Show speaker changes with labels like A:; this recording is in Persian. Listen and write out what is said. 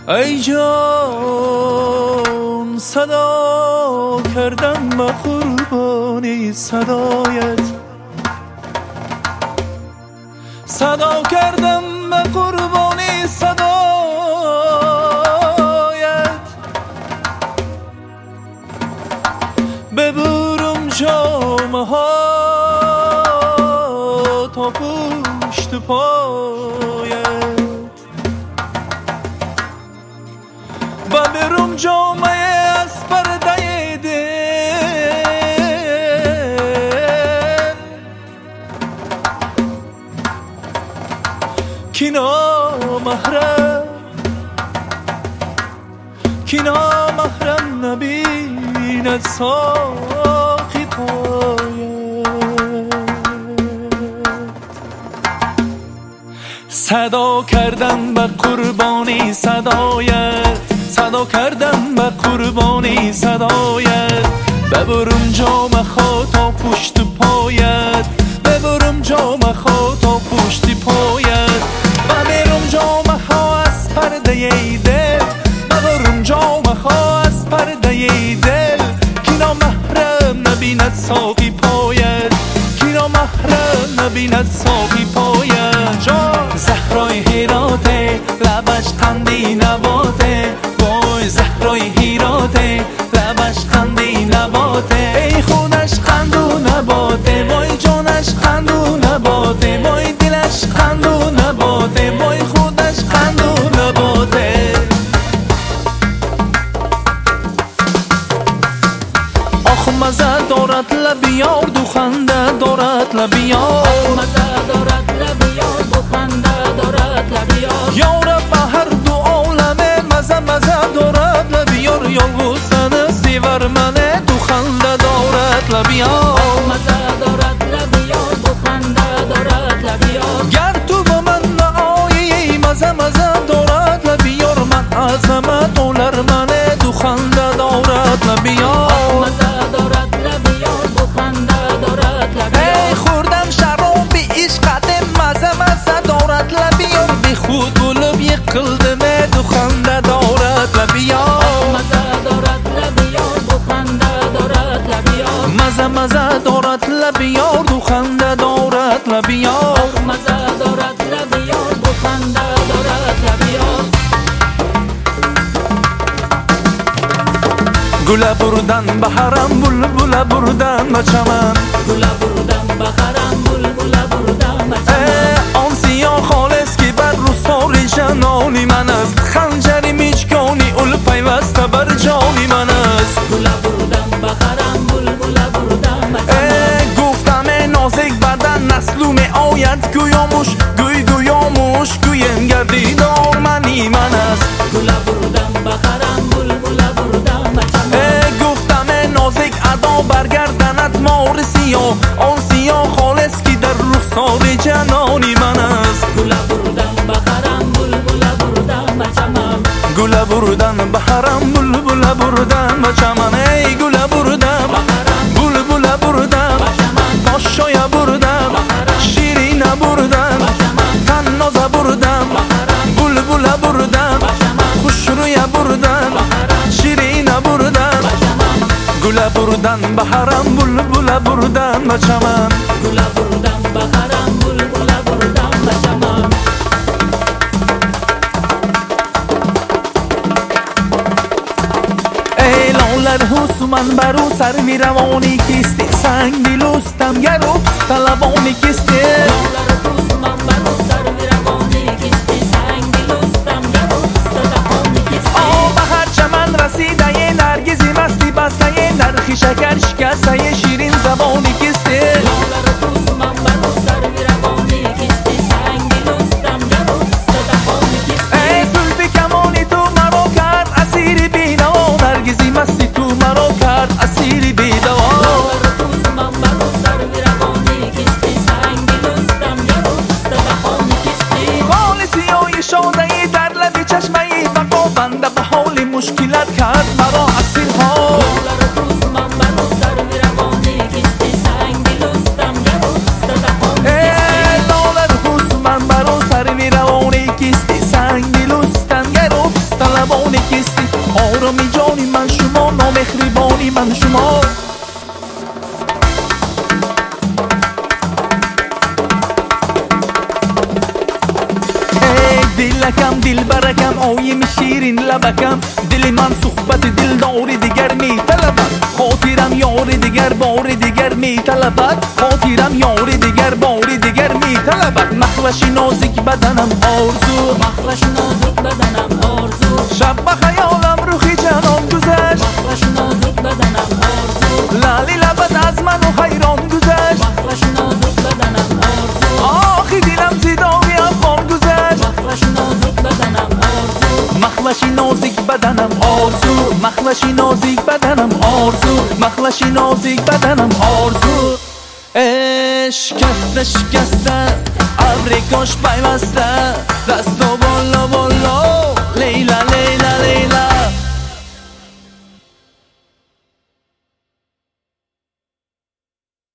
A: ای جان صدا کردم به قربانی صدایت، صدا کردم به قربانی صدایت. ببرم جامه ها تا پشت پایت، ببرم جامه از پرده دل، کی نامحرم نبیند ساقی پایت. صدا کردم به قربانی صدایت، صدا کردم به قربانی صدایت. ببرم جام خود تا پشت پایت، ببرم جام خود تا پشت پایت. ببرم جام ها از پرده دل، ببرم جام ها از پرده دل. کی نامحرم نبیند ساقی پایت، کی نامحرم نبیند ساقی پایت. زهرای هیراته لبش قندی نباته، وای زهرای هیراته لبش قندی نباته. ای خودش قندو نباته، وای جانش قندو نباته، وای دلش قندو نباته، وای خودش قندو نباته. آخ مزه دارد لب یار دو خنده دارد لب یار،
B: مزه دارد لب یار دو خنده دارد لب یار.
A: یار به هر دو عالم مزه مزه دارد لب یار. یا گوستن سیور منه دو خنده دارد لب یار،
B: مزه دارد لب یار دو خنده دارد لب یار.
A: گر تو با من نآیی مزه مزه دارد لب یار. من عظمت اولر منه دو خنده دارد لب یار،
B: مزه دارد لب یار دو خنده دارد لب یار.
A: ای خوردم شراب عشقت مزه مزه دارد لب یار. بی خود بلب یک قلدمه دو خنده دارد لب یار،
B: مزه دارد لب یار دو خنده دارد لب یار.
A: مزه مزه دارد لب یار دو خنده دارد لب یار.
B: مزه دارد لب یار دو خنده دارد لب یار.
A: گله بردن به حرم بلبله بردن به چمن،
B: گله بردن به حرم بلبله بردن به چمن.
A: آن سیاه خالص که بر رخسار جنانی من است، خنجری میچکانی اول پیوسته بر جانی من است.
B: گله بردن به حرم بلبله بردن به چمن.
A: گفتم نازک بدن نسلو می آید گویاموش، گویاموش گویم گردیدار منی من است.
B: گله بردن به حرم بلبله بردن به چمن.
A: گفتم نازک ادا برگردند مار سیاه، آن سیاه خالص که در رخسار جنانی من است.
B: گله بردن به حرم بلبله بردن به چمن.
A: گله بردن به حرم بلبله بردن به چمن. ای گله بردن بلبله بردن، پاشای بردن شیرین بردن، تنازه بردن بلبله بردن، خوشروی بردن شیرین بردن. گله بردن به حرم بلبله بردن به چمن.
B: گله بردن به حرم بلبله بردن به چمن.
A: ای لالر حسومن برو سر می روانی کیستی، سنگ دلوستم گروب طلبانی کیستی.
B: لالر حسومن برو سر می روانی کیستی، سنگ دلوستم گروب طلبانی کیستی.
A: به هر چمن رسیده یه نرگزی مستی بسته یه نرخی شکر شکسته یه شیرین زبانی کیستی.
B: لالر حسومن برو سر می روانی کیستی، سنگ دلوستم گروب طلبانی کیستی.
A: ای زلفی کمانی تو مرا کرد اسیر بی‌نوا، نرگزی مستی تو مرا کرد اسیر بی‌دوا.
B: لالر حسومن برو سر می روانی کیستی، سنگ دلوستم
A: من شما. دلکم دل برکم آیم شیرین لبکم، دل من صحبت دلدار دیگر می طلبد، خاطرم یار دیگر بار دیگر می طلبد، خاطرم یار دیگر بار دیگر می طلبد. مخوش نازک بدنم آرزو،
B: مخوش نازک بدنم آرزو،
A: شب بخیالم روخی جانم گذشت،
B: مخوش نازک بدنم آرزو،
A: لالی لبت از من و حیران گذشت،
B: مخوش نازک بدنم آرزو،
A: آخی دلم زیداوی افغان گذشت،
B: مخوش نازک بدنم آرزو،
A: مخوشی نازک بدنم آرزو، مخوشی نازک بدنم آرزو، مخوشی نازک بدنم آرزو. شکسته شکسته ابریکاش پیوسته دست و